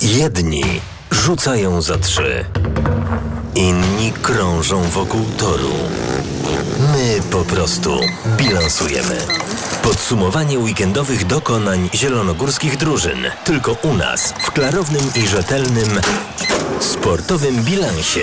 Jedni rzucają za 3, inni krążą wokół toru. My po prostu bilansujemy. Podsumowanie weekendowych dokonań zielonogórskich drużyn. Tylko u nas, w klarownym i rzetelnym sportowym bilansie.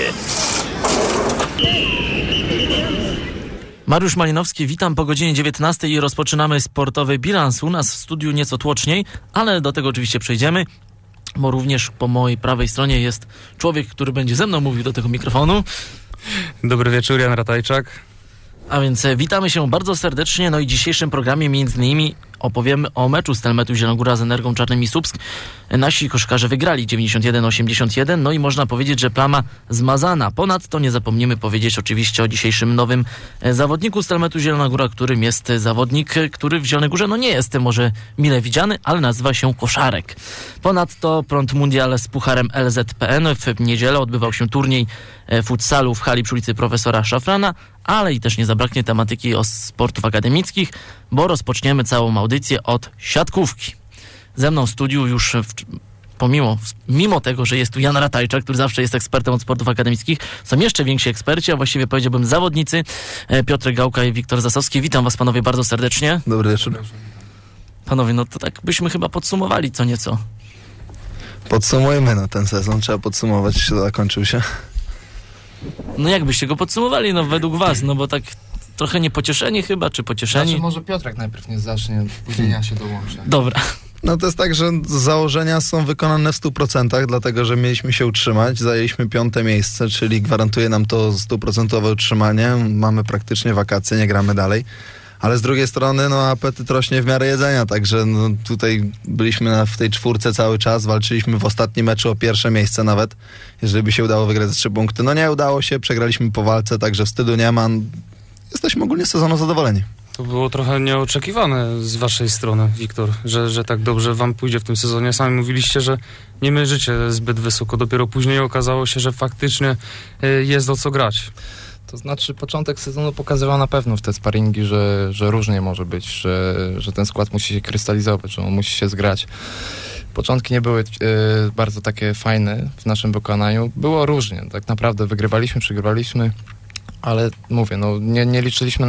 Mariusz Malinowski, witam po godzinie 19 i rozpoczynamy sportowy bilans. U nas w studiu nieco tłoczniej, ale do tego oczywiście przejdziemy, bo również po mojej prawej stronie jest człowiek, który będzie ze mną mówił do tego mikrofonu. Dobry wieczór, Jan Ratajczak. A więc witamy się bardzo serdecznie. No i w dzisiejszym programie między innymi opowiemy o meczu Stelmetu Zielonogóra z Energą Czarnym i Słupsk. Nasi koszykarze wygrali 91-81, no i można powiedzieć, że plama zmazana. Ponadto nie zapomnimy powiedzieć oczywiście o dzisiejszym nowym zawodniku Stelmetu Zielonogóra, którym jest zawodnik, który w Zielonej Górze nie jest może mile widziany, ale nazywa się Koszarek. Ponadto Prąd Mundial z pucharem LZPN. W niedzielę odbywał się turniej futsalu w hali przy ulicy Profesora Szafrana, ale i też nie zabraknie tematyki o sportów akademickich, bo rozpoczniemy całą audycję od siatkówki. Ze mną w studiu już mimo tego, że jest tu Jan Ratajczak, który zawsze jest ekspertem od sportów akademickich, są jeszcze więksi eksperci, a właściwie powiedziałbym zawodnicy, Piotr Gałka i Wiktor Zasowski. Witam was panowie bardzo serdecznie. Dobry wieczór. Panowie, no to tak byśmy chyba podsumowali co nieco. Podsumujmy ten sezon, trzeba podsumować, czy zakończył się. No jak byście go podsumowali, no według was, no bo tak trochę niepocieszeni chyba, czy pocieszeni? Znaczy może Piotrek najpierw nie zacznie, później ja się dołączę. Dobra. No to jest tak, że założenia są wykonane w 100%, dlatego że mieliśmy się utrzymać, zajęliśmy 5. miejsce, czyli gwarantuje nam to 100% utrzymanie, mamy praktycznie wakacje, nie gramy dalej. Ale z drugiej strony, no apetyt rośnie w miarę jedzenia, także no, tutaj byliśmy w tej 4 cały czas, walczyliśmy w ostatnim meczu o 1. miejsce nawet, jeżeli by się udało wygrać za 3 punkty. No nie udało się, przegraliśmy po walce, także wstydu nie ma. Jesteśmy ogólnie z sezonu zadowoleni. To było trochę nieoczekiwane z waszej strony, Wiktor, że tak dobrze wam pójdzie w tym sezonie. Sami mówiliście, że nie mierzycie zbyt wysoko. Dopiero później okazało się, że faktycznie jest o co grać. To znaczy początek sezonu pokazywał na pewno w te sparingi, że różnie może być, że ten skład musi się krystalizować, że on musi się zgrać. Początki nie były bardzo takie fajne w naszym wykonaniu. Było różnie, tak naprawdę wygrywaliśmy, przegrywaliśmy, ale mówię, no nie liczyliśmy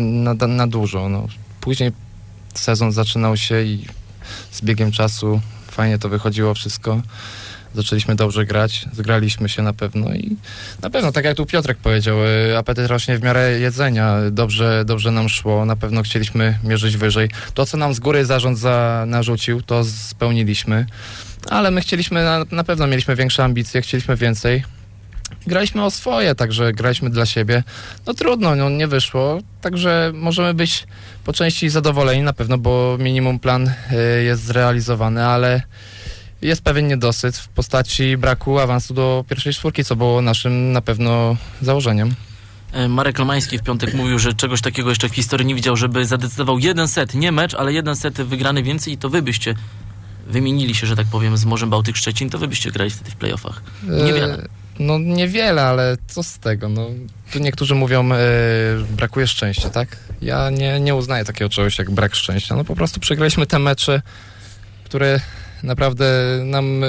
na dużo. No. Później sezon zaczynał się i z biegiem czasu fajnie to wychodziło wszystko. Zaczęliśmy dobrze grać, zgraliśmy się na pewno i na pewno, tak jak tu Piotrek powiedział, apetyt rośnie w miarę jedzenia, dobrze nam szło, na pewno chcieliśmy mierzyć wyżej. To, co nam z góry zarząd narzucił, to spełniliśmy, ale my chcieliśmy, na pewno mieliśmy większe ambicje, chcieliśmy więcej. Graliśmy o swoje, także graliśmy dla siebie. No trudno, no nie wyszło, także możemy być po części zadowoleni na pewno, bo minimum plan jest zrealizowany, ale jest pewien niedosyt w postaci braku awansu do pierwszej 4, co było naszym na pewno założeniem. Marek Lomański w piątek mówił, że czegoś takiego jeszcze w historii nie widział, żeby zadecydował jeden set, nie mecz, ale jeden set wygrany więcej i to wy byście wymienili się, że tak powiem, z Morzem Bałtyk Szczecin, to wy byście grali wtedy w playoffach. Niewiele. No niewiele, ale co z tego? No, tu niektórzy mówią, brakuje szczęścia, tak? Ja nie uznaję takiego czegoś jak brak szczęścia. No po prostu przegraliśmy te mecze, które naprawdę nam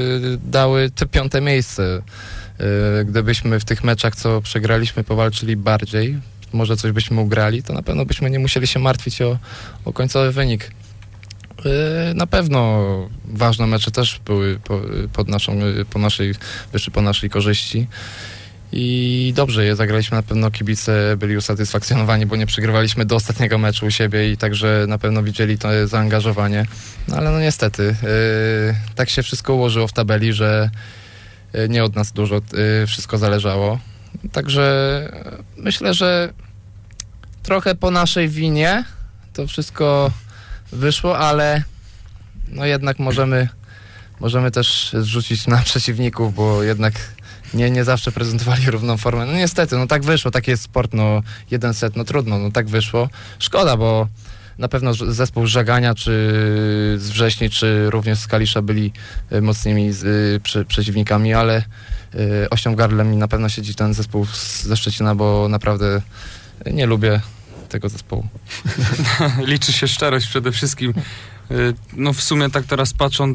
dały te 5. miejsce. Gdybyśmy w tych meczach, co przegraliśmy, powalczyli bardziej, może coś byśmy ugrali, to na pewno byśmy nie musieli się martwić o końcowy wynik. Na pewno ważne mecze też były po naszej korzyści. I dobrze je zagraliśmy, na pewno kibice byli usatysfakcjonowani, bo nie przegrywaliśmy do ostatniego meczu u siebie i także na pewno widzieli to zaangażowanie. No ale no niestety, tak się wszystko ułożyło w tabeli, że nie od nas dużo wszystko zależało. Także myślę, że trochę po naszej winie to wszystko wyszło, ale no jednak możemy też zrzucić na przeciwników, bo jednak nie zawsze prezentowali równą formę. No niestety, no tak wyszło, taki jest sport, no jeden set, no trudno, no tak wyszło. Szkoda, bo na pewno zespół z Żagania, czy z Wrześni, czy również z Kalisza byli mocnymi przeciwnikami, ale ością gardle mi na pewno siedzi ten zespół ze Szczecina, bo naprawdę nie lubię tego zespołu. Liczy się szczerość przede wszystkim. No w sumie tak teraz patrząc,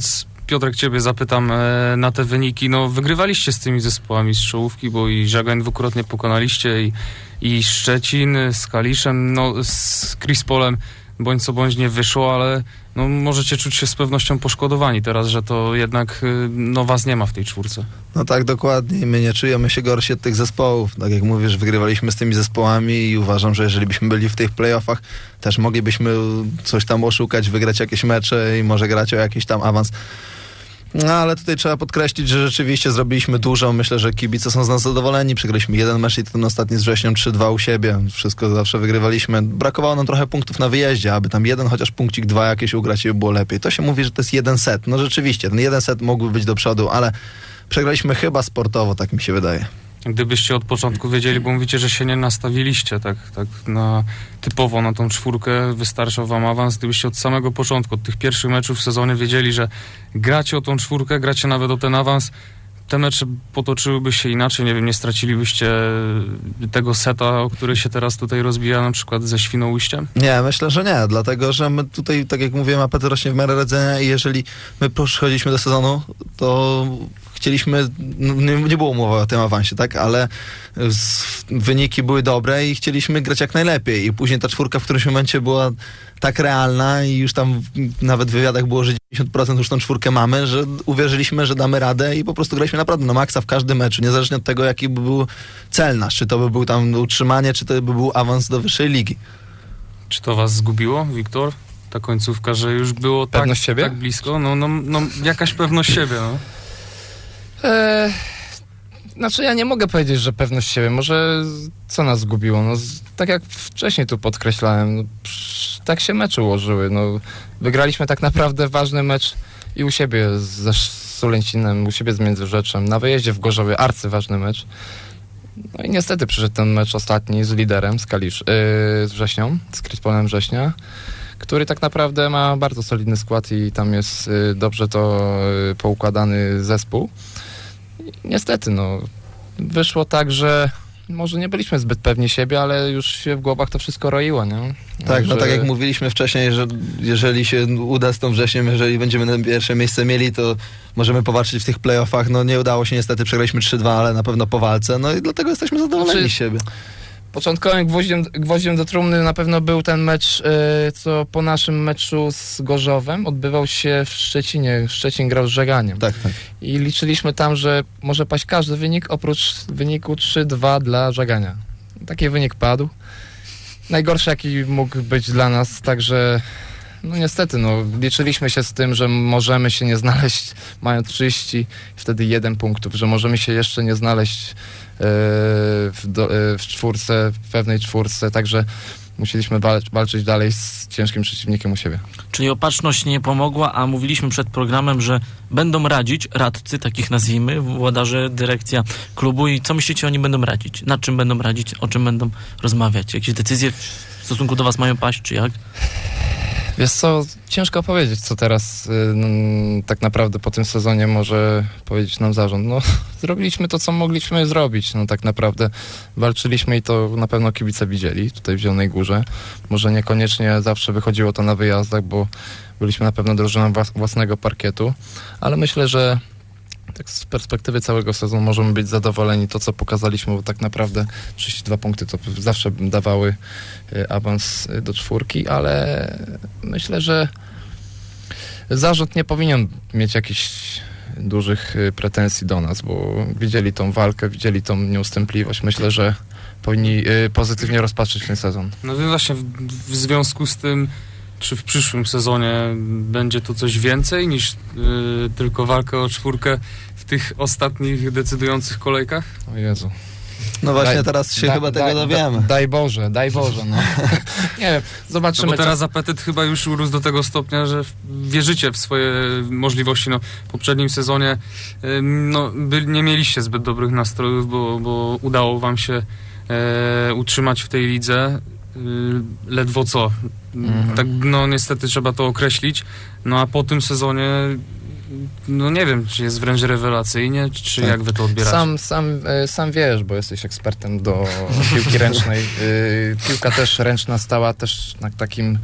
Piotrek, ciebie zapytam na te wyniki. No, wygrywaliście z tymi zespołami z czołówki, bo i Żagań dwukrotnie pokonaliście, i Szczecin z Kaliszem, no z Krispolem bądź co bądź nie wyszło, ale no, możecie czuć się z pewnością poszkodowani teraz, że to jednak no, was nie ma w tej czwórce. No tak, dokładnie. My nie czujemy się gorsi od tych zespołów. Tak jak mówisz, wygrywaliśmy z tymi zespołami i uważam, że jeżeli byśmy byli w tych playoffach, też moglibyśmy coś tam oszukać, wygrać jakieś mecze i może grać o jakiś tam awans. No ale tutaj trzeba podkreślić, że rzeczywiście zrobiliśmy dużo. Myślę, że kibice są z nas zadowoleni. Przegraliśmy jeden mecz i ten ostatni z wrześniem 3-2 u siebie. Wszystko zawsze wygrywaliśmy. Brakowało nam trochę punktów na wyjeździe, aby tam jeden, chociaż punkcik, 2 jakieś ugrać i by było lepiej. To się mówi, że to jest jeden set. No rzeczywiście, ten jeden set mógłby być do przodu, ale przegraliśmy chyba sportowo, tak mi się wydaje. Gdybyście od początku wiedzieli, bo mówicie, że się nie nastawiliście tak na typowo na tą czwórkę, wystarczał wam awans, gdybyście od samego początku, od tych pierwszych meczów w sezonie wiedzieli, że gracie o tą czwórkę, gracie nawet o ten awans, te mecze potoczyłyby się inaczej, nie wiem, nie stracilibyście tego seta, o który się teraz tutaj rozbija, na przykład ze Świnoujściem? Nie, myślę, że nie, dlatego, że my tutaj, tak jak mówiłem, apetyt rośnie w miarę radzenia i jeżeli my podchodziliśmy do sezonu, to chcieliśmy, no, nie było mowy o tym awansie, tak, ale wyniki były dobre i chcieliśmy grać jak najlepiej i później ta czwórka w którymś momencie była tak realna i już tam nawet w wywiadach było, że 90% już tą czwórkę mamy, że uwierzyliśmy, że damy radę i po prostu graliśmy naprawdę na maksa w każdym meczu, niezależnie od tego, jaki by był cel nasz, czy to by był tam utrzymanie, czy to by był awans do wyższej ligi. Czy to was zgubiło, Wiktor? Ta końcówka, że już było pewność siebie? Tak blisko? No, jakaś pewność siebie, no. Znaczy ja nie mogę powiedzieć, że pewność siebie. Może co nas zgubiło? No, tak jak wcześniej tu podkreślałem, no, tak się mecze ułożyły. No, wygraliśmy tak naprawdę ważny mecz i u siebie ze Sulęcinem, u siebie z Międzyrzeczem, na wyjeździe w Gorzowie, arcyważny mecz. No i niestety przyszedł ten mecz ostatni z liderem, z Wrześnią, z Krispolem Września, który tak naprawdę ma bardzo solidny skład i tam jest dobrze to poukładany zespół. I niestety, no, wyszło tak, że może nie byliśmy zbyt pewni siebie, ale już się w głowach to wszystko roiło, nie? Tak, że... no tak jak mówiliśmy wcześniej, że jeżeli się uda z tą Wrześniem, jeżeli będziemy na pierwsze miejsce mieli, to możemy powalczyć w tych playoffach. No nie udało się niestety, przegraliśmy 3-2, ale na pewno po walce. No i dlatego jesteśmy zadowoleni z siebie. Początkowym gwoździem do trumny na pewno był ten mecz, co po naszym meczu z Gorzowem odbywał się w Szczecinie. Szczecin grał z Żeganiem. Tak. I liczyliśmy tam, że może paść każdy wynik, oprócz wyniku 3-2 dla Żegania. Taki wynik padł. Najgorszy, jaki mógł być dla nas, także no niestety, no, liczyliśmy się z tym, że możemy się nie znaleźć, mając 30, wtedy 1 punktów, że możemy się jeszcze nie znaleźć w czwórce, w pewnej czwórce, także musieliśmy walczyć dalej z ciężkim przeciwnikiem u siebie. Czyli opatrzność nie pomogła, a mówiliśmy przed programem, że będą radzić radcy, takich nazwijmy, włodarze, dyrekcja klubu i co myślicie, oni będą radzić? Nad czym będą radzić? O czym będą rozmawiać? Jakieś decyzje w stosunku do was mają paść, czy jak? Wiesz co, ciężko powiedzieć, co teraz tak naprawdę po tym sezonie może powiedzieć nam zarząd. No, zrobiliśmy to, co mogliśmy zrobić. No, tak naprawdę walczyliśmy i to na pewno kibice widzieli tutaj w Zielonej Górze. Może niekoniecznie zawsze wychodziło to na wyjazdach, bo byliśmy na pewno drużyną własnego parkietu, ale myślę, że tak z perspektywy całego sezonu możemy być zadowoleni. To, co pokazaliśmy, bo tak naprawdę 32 punkty to zawsze dawały awans do czwórki, ale myślę, że zarząd nie powinien mieć jakichś dużych pretensji do nas, bo widzieli tą walkę, widzieli tą nieustępliwość. Myślę, że powinni pozytywnie rozpatrzeć ten sezon. No więc właśnie w związku z tym, czy w przyszłym sezonie będzie to coś więcej niż tylko walkę o czwórkę w tych ostatnich decydujących kolejkach? O Jezu. No właśnie teraz się chyba tego dowiemy. Daj Boże, no. Nie wiem, zobaczymy. No bo teraz apetyt chyba już urósł do tego stopnia, że wierzycie w swoje możliwości. No, w poprzednim sezonie nie mieliście zbyt dobrych nastrojów, bo udało wam się utrzymać w tej lidze ledwo co. Tak, no niestety trzeba to określić. No a po tym sezonie no nie wiem, czy jest wręcz rewelacyjnie, czy jak wy to odbieracie? Sam wiesz, bo jesteś ekspertem do piłki ręcznej. Piłka też ręczna stała też na takim,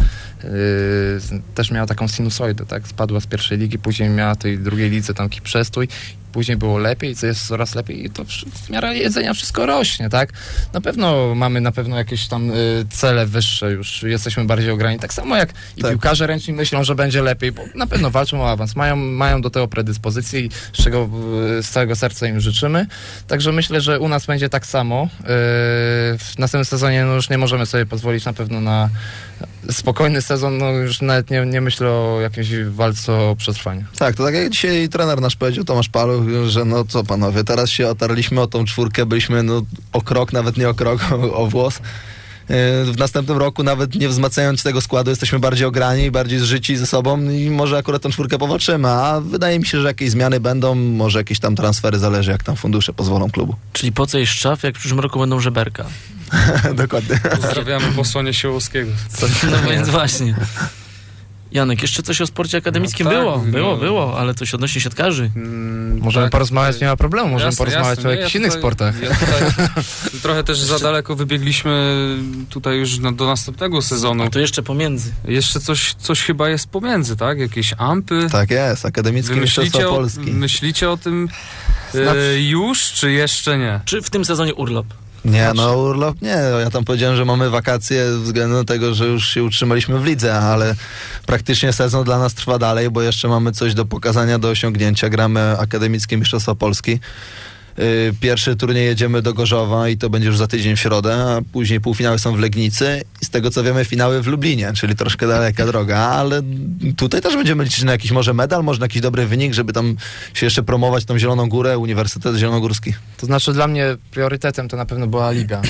też miała taką sinusoidę, tak? Spadła z pierwszej ligi, później miała tej drugiej lidze tam taki przestój. Później było lepiej, co jest coraz lepiej i to w miarę jedzenia wszystko rośnie, tak? Na pewno mamy jakieś tam cele wyższe, już jesteśmy bardziej ograniczeni. Tak samo jak i piłkarze ręczni myślą, że będzie lepiej, bo na pewno walczą o awans. Mają do tego predyspozycję i z czego z całego serca im życzymy. Także myślę, że u nas będzie tak samo. W następnym sezonie no już nie możemy sobie pozwolić na pewno na spokojny sezon, no już nawet nie myślę o jakiejś walce o przetrwanie. Tak, to tak jak dzisiaj trener nasz powiedział, Tomasz Paluch, że no co panowie, teraz się otarliśmy o tą czwórkę, byliśmy no o krok, nawet nie o krok, o włos. W następnym roku nawet nie wzmacniając tego składu jesteśmy bardziej ograni, bardziej zżyci ze sobą i może akurat tą czwórkę powalczymy, a wydaje mi się, że jakieś zmiany będą, może jakieś tam transfery, zależy jak tam fundusze pozwolą klubu. Czyli po co jest Szczaw, jak w przyszłym roku będą żeberka? Dokładnie. Pozdrawiamy posłanie Siłowskiego. No więc właśnie. Janek, jeszcze coś o sporcie akademickim było, ale coś odnośnie siatkarzy. Możemy porozmawiać, nie ma problemu, możemy porozmawiać o jakichś innych sportach. Trochę też za daleko wybiegliśmy tutaj już do następnego sezonu. A to jeszcze pomiędzy. Jeszcze coś chyba jest pomiędzy, tak? Jakieś ampy. Tak jest, akademickie mistrzostwa Polski. Myślicie o tym już, czy jeszcze nie? Czy w tym sezonie urlop? Nie, no urlop nie. Ja tam powiedziałem, że mamy wakacje względem tego, że już się utrzymaliśmy w lidze, ale praktycznie sezon dla nas trwa dalej, bo jeszcze mamy coś do pokazania, do osiągnięcia. Gramy akademickie mistrzostwa Polski. Pierwszy turniej jedziemy do Gorzowa i to będzie już za tydzień w środę, a później półfinały są w Legnicy i z tego co wiemy finały w Lublinie, czyli troszkę daleka droga, ale tutaj też będziemy liczyć na jakiś może medal, może na jakiś dobry wynik, żeby tam się jeszcze promować tą Zieloną Górę, Uniwersytet Zielonogórski. To znaczy dla mnie priorytetem to na pewno była liga.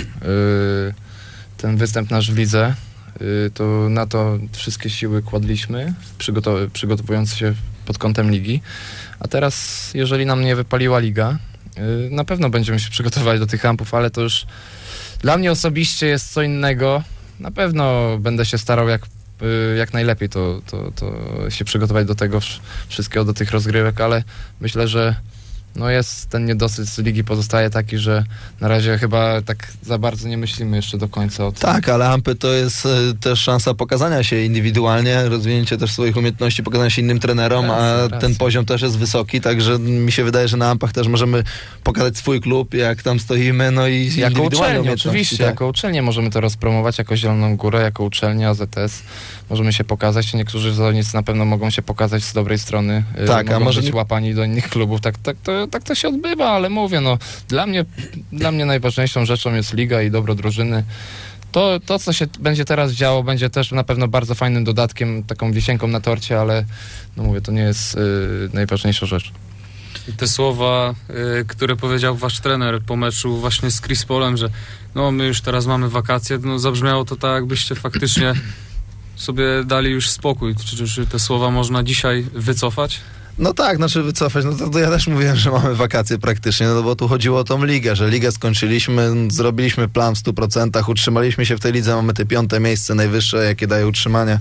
Ten występ nasz w lidze, to na to wszystkie siły kładliśmy, przygotowując się pod kątem ligi, a teraz jeżeli nam nie wypaliła liga, na pewno będziemy się przygotować do tych ampów, ale to już dla mnie osobiście jest co innego. Na pewno będę się starał jak najlepiej to się przygotować do tego wszystkiego, do tych rozgrywek, ale myślę, że no jest ten niedosyt z ligi pozostaje taki, że na razie chyba tak za bardzo nie myślimy jeszcze do końca o tym. Tak, ale ampy to jest też szansa pokazania się indywidualnie, rozwinięcia też swoich umiejętności, pokazania się innym trenerom, ten poziom też jest wysoki, także mi się wydaje, że na ampach też możemy pokazać swój klub, jak tam stoimy, no i jako uczelnia, oczywiście, tak. Jako uczelnię możemy to rozpromować, jako Zieloną Górę, jako uczelnia, AZS. Możemy się pokazać, niektórzy zawodnicy na pewno mogą się pokazać z dobrej strony, tak, mogą a może być łapani do innych klubów, tak to się odbywa, ale mówię, no dla mnie najważniejszą rzeczą jest liga i dobro drużyny. To, co się będzie teraz działo, będzie też na pewno bardzo fajnym dodatkiem, taką wisienką na torcie, ale no mówię, to nie jest najważniejsza rzecz. I te słowa, które powiedział wasz trener po meczu właśnie z Chris Paulem, że no my już teraz mamy wakacje, no zabrzmiało to tak, jakbyście faktycznie sobie dali już spokój. Czy te słowa można dzisiaj wycofać? No tak, znaczy wycofać, no to ja też mówiłem, że mamy wakacje praktycznie, no bo tu chodziło o tą ligę, że ligę skończyliśmy, zrobiliśmy plan w 100%, utrzymaliśmy się w tej lidze, mamy te 5. miejsce najwyższe, jakie daje utrzymanie.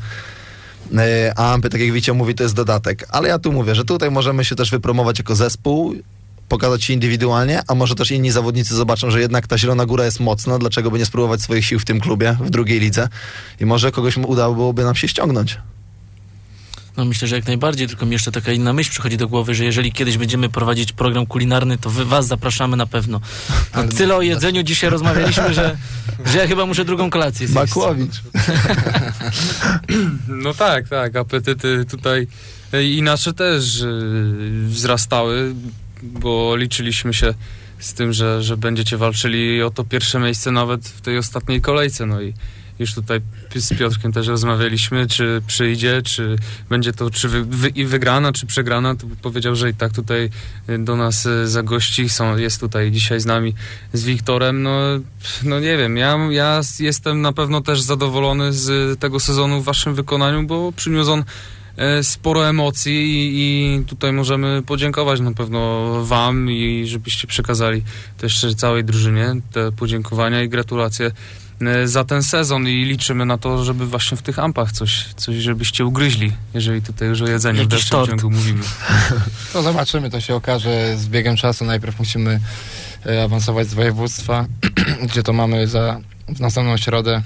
A ampy, tak jak Wicio mówi, to jest dodatek. Ale ja tu mówię, że tutaj możemy się też wypromować jako zespół, pokazać się indywidualnie, a może też inni zawodnicy zobaczą, że jednak ta Zielona Góra jest mocna, dlaczego by nie spróbować swoich sił w tym klubie, w drugiej lidze i może kogoś udałoby nam się ściągnąć. No myślę, że jak najbardziej, tylko mi jeszcze taka inna myśl przychodzi do głowy, że jeżeli kiedyś będziemy prowadzić program kulinarny, to was zapraszamy na pewno. No, tyle o jedzeniu dzisiaj rozmawialiśmy, że ja chyba muszę drugą kolację zjeść. Makłowicz. No tak, apetyty tutaj i nasze też wzrastały, bo liczyliśmy się z tym, że będziecie walczyli o to pierwsze miejsce nawet w tej ostatniej kolejce, no i już tutaj z Piotrkiem też rozmawialiśmy, czy przyjdzie, czy będzie to i wygrana, czy przegrana, to powiedział, że i tak tutaj do nas zagości, jest tutaj dzisiaj z nami, z Wiktorem, no nie wiem, ja jestem na pewno też zadowolony z tego sezonu w waszym wykonaniu, bo przyniósł on sporo emocji i tutaj możemy podziękować na pewno wam i żebyście przekazali też całej drużynie te podziękowania i gratulacje za ten sezon i liczymy na to, żeby właśnie w tych ampach coś żebyście ugryźli, jeżeli tutaj już o jedzeniu w Jakiś dalszym tort. ciągu mówimy. No zobaczymy, to się okaże z biegiem czasu. Najpierw musimy awansować z województwa, gdzie to mamy w następną środę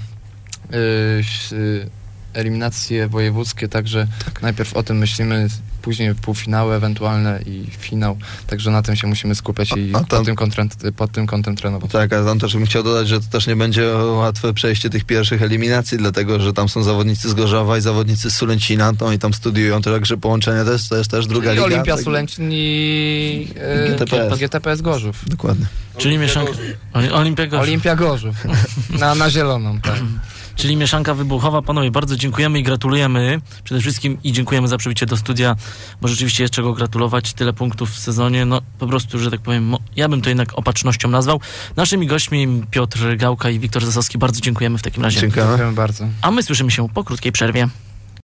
eliminacje wojewódzkie, także najpierw o tym myślimy, później półfinały ewentualne i finał, także na tym się musimy skupiać i pod tym kątem trenować. Tak, a tam też bym chciał dodać, że to też nie będzie łatwe przejście tych pierwszych eliminacji, dlatego, że tam są zawodnicy z Gorzowa i zawodnicy z Sulęcina, no i tam studiują, to także połączenie to jest też druga I liga. Olimpia tak? Sulęcin i GTPS Gorzów. Dokładnie. Czyli mieszanka... Olimpia Gorzów. Na zieloną, tak. Czyli mieszanka wybuchowa. Panowie, bardzo dziękujemy i gratulujemy przede wszystkim i dziękujemy za przybycie do studia, bo rzeczywiście jest czego gratulować. Tyle punktów w sezonie, no po prostu, że tak powiem, ja bym to jednak opatrznością nazwał. Naszymi gośćmi Piotr Gałka i Wiktor Zasowski. Bardzo dziękujemy w takim razie. Dziękujemy. Dziękujemy bardzo. A my słyszymy się po krótkiej przerwie.